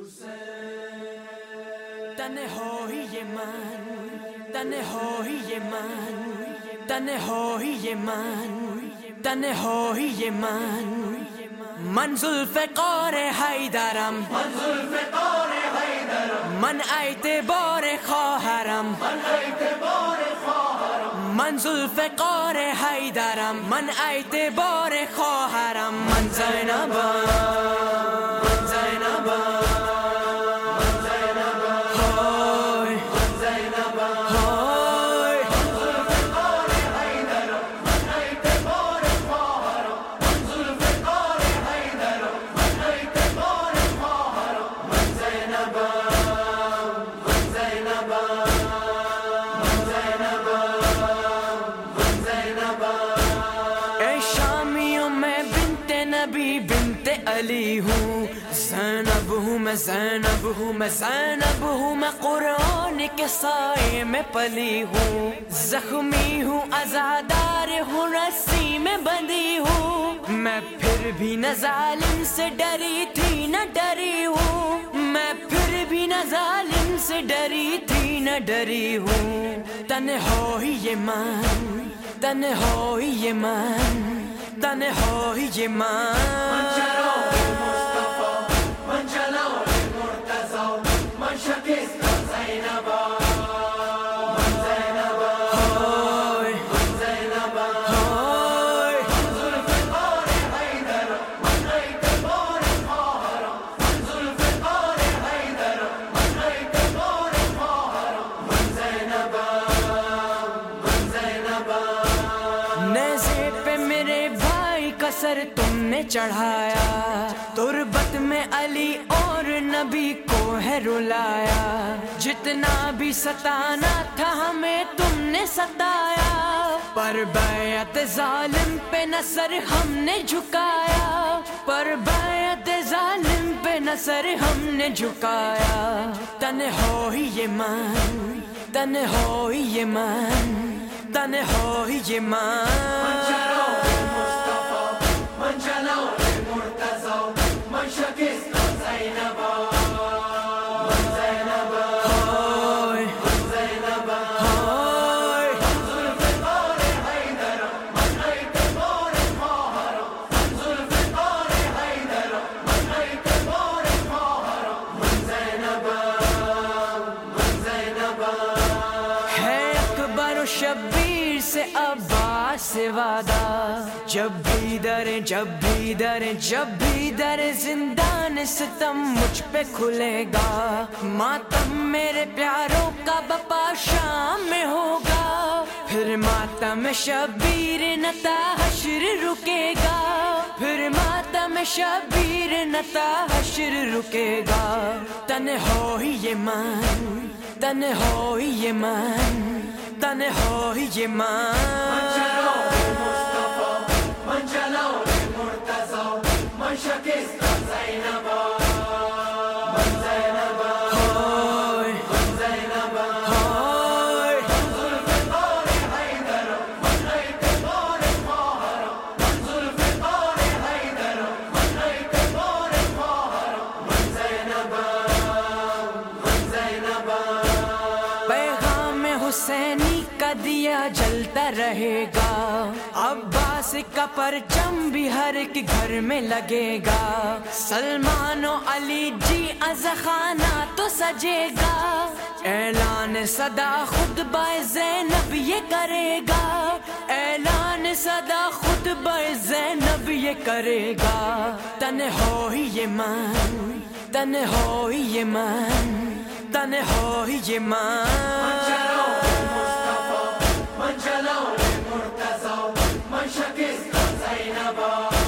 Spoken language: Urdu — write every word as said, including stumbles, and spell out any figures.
تنه هوی من، تنه هوی من، تنه هوی من، تنه هوی من، من ذوالفقار حیدرم، من ذوالفقار حیدرم، من اعتبار خواهرم، من اعتبار خواهرم، من ذوالفقار حیدرم، من اعتبار خواهرم، من زینبم، من زینبم، من زینبم، های من زینبم، های من ذوالفقار حیدرم، من اعتبار خواهرم، من ذوالفقار حیدرم، من اعتبار خواهرم، من زینبم، من زینبم، من زینبم، من زینبم. اے شامیوں میں بنت نبی بنت علی ہوں، زینب ہوں میں، زینب ہوں میں، زینب ہوں میں، قرآن کے سائے میں پلی ہوں، زخمی ہوں عزادار ہوں، رسی میں بندھی ہوں، میں پھر بھی نہ ظالم سے ڈری تھی نہ ڈری ہوں، میں پھر بھی نہ ظالم سے ڈری تھی نہ ڈری ہوں، تنه هوی من، تنه هوی من، تنه هوی من چرا من، مصطفی، من جلال مرتضی، من شکست زینبا، من زینبا، های من زینبا، های من ذوالفقار حیدرم، من اعتبار خواهرم، من ذوالفقار حیدرم، من اعتبار خواهرم، من زینبا، من زینبا. نیزے پہ میرے بھائی کا سر تم نے چڑھایا، تربت میں علی اور نبی کو ہے رلایا، جتنا بھی ستانا تھا ہمیں تم نے ستایا، پر بیعت ظالم پہ نہ سر ہم نے جھکایا، پر بیعت ظالم پہ نہ سر ہم نے جھکایا، تنه هوی من، تنه هوی من، تنه هوی من چرا من، مصطفی، من جلال مرتضی، من شکست زینبا، من زینبا، های من زینبا، های من ذوالفقار حیدرم، من اعتبار خواهرم، من ذوالفقار حیدرم، من اعتبار خواهرم، من زینبا، من زینبا. ہے اکبر و شبیر سے عباس سے وعدہ، جب بھی در جب بھی در جب بھی در زندان ستم مجھ پہ کھلے گا، ماتم میرے پیاروں کا بپا شام میں ہوگا، پھر ماتم شبیر نتا حشر رکے گا، پھر ماتم شبیر نتا حشر رکے گا، تنه هوی من، تنه هوی من، تنه هوی من چرا من، مصطفی، من جلال مرتضی، من شکست زینبا، من زینبا، های من زینبا، های من ذوالفقار حیدرم، من اعتبار خواهرم، من ذوالفقار حیدرم، من اعتبار خواهرم، من زینبا، من زینبا. پیغام حسینی کا دیا جلتا رہے گا، عباس کا پرچم بھی ہر ایک گھر میں لگے گا، سلمان و علی جی ازخانہ تو سجے گا، اعلان صدا خطبہ زینب یہ کرے گا، اعلان صدا خطبہ زینب یہ کرے گا، تنه هوی من، تنه هوی من، تنه هوی من چرا من، مصطفی، من جلال مرتضی، من شکست زینبا.